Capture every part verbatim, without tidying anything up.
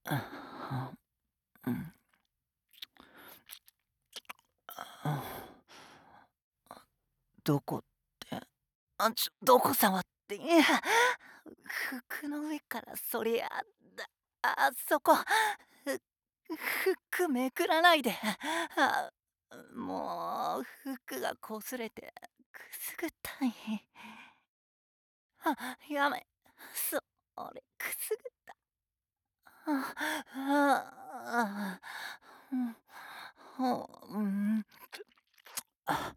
あ、は、うん。ああ。どこって、あ、ちょどこ触って、いや、服の上からそりゃだ、あ、そこ、ふ服めくらないで。あ、もう服が擦れてくすぐったい。あ、やめ、それくすぐった。あ、ああ、うん、ほうん。あ、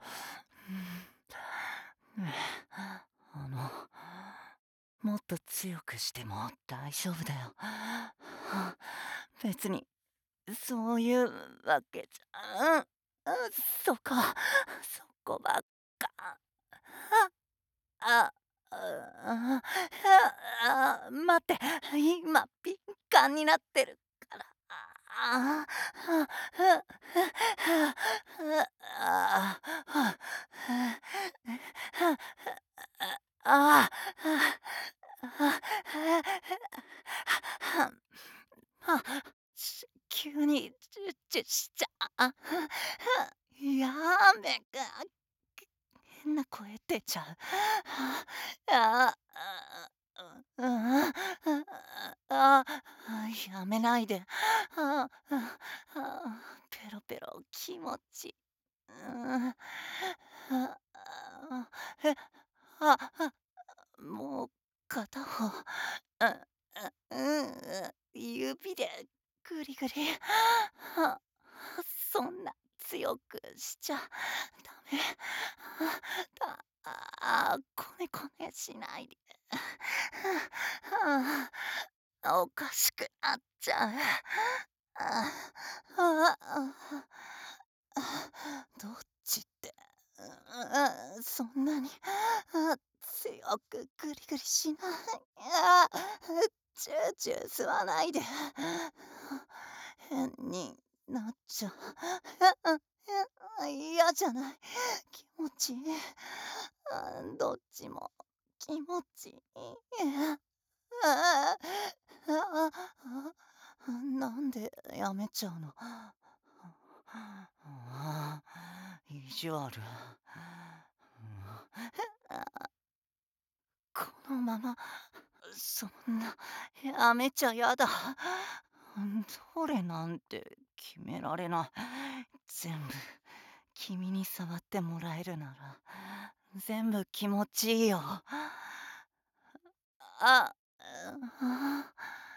うん。あの、もっと強くしても大丈夫だよ。別に、そういうわけじゃうん、うん、そこ、そこばっか。あ、あ、ああ、あ、待って、今ピンカンになってるから。ああ、は、ふ、ふ、はふ、ああ、は、ふ、は、ああ、は、あ、は、は、し急にチュッチュしちゃあ、やめが変な声出ちゃう。ああ、ああ、うん、ああ、やめないで。ああ、ああ、ペロペロ気持ちうん。ああ、え、あ、あ、もう片方、うん、うん、指でぐりぐり。は、そんな強くしちゃダメ。たああ、こねこねしないで。はあ、おかしくなっちゃう。ああ、ああ、あ、どっちって、ううん、そんなに、あ、強くぐりぐりしない。ああ、チューチュー吸わないで。変になっちゃう。あ、あ、いやじゃない。気持ちいい。あ、どっちも気持ちいい。ああ、ああ、あ、なんでやめちゃうの。ああ、意地悪。うん。ああ。このまま、そんな、やめちゃやだ。どれなんて決められない。全部君に触ってもらえるなら、全部気持ちいいよ。あ、あ。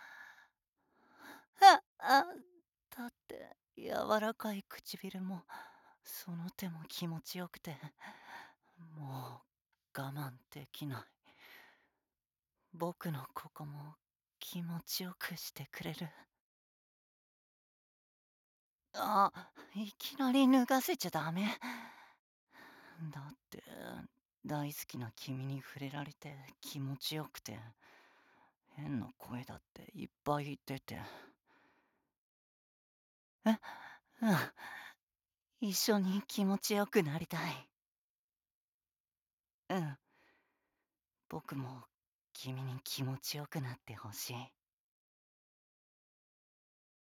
あ、あ、だって柔らかい唇も、その手も気持ちよくて、もう我慢できない。僕のここも気持ちよくしてくれる？あ、いきなり脱がせちゃダメ。だって、大好きな君に触れられて気持ちよくて、変な声だっていっぱい出て。え、うん。一緒に気持ちよくなりたい。うん。僕も君に気持ちよくなって欲しい。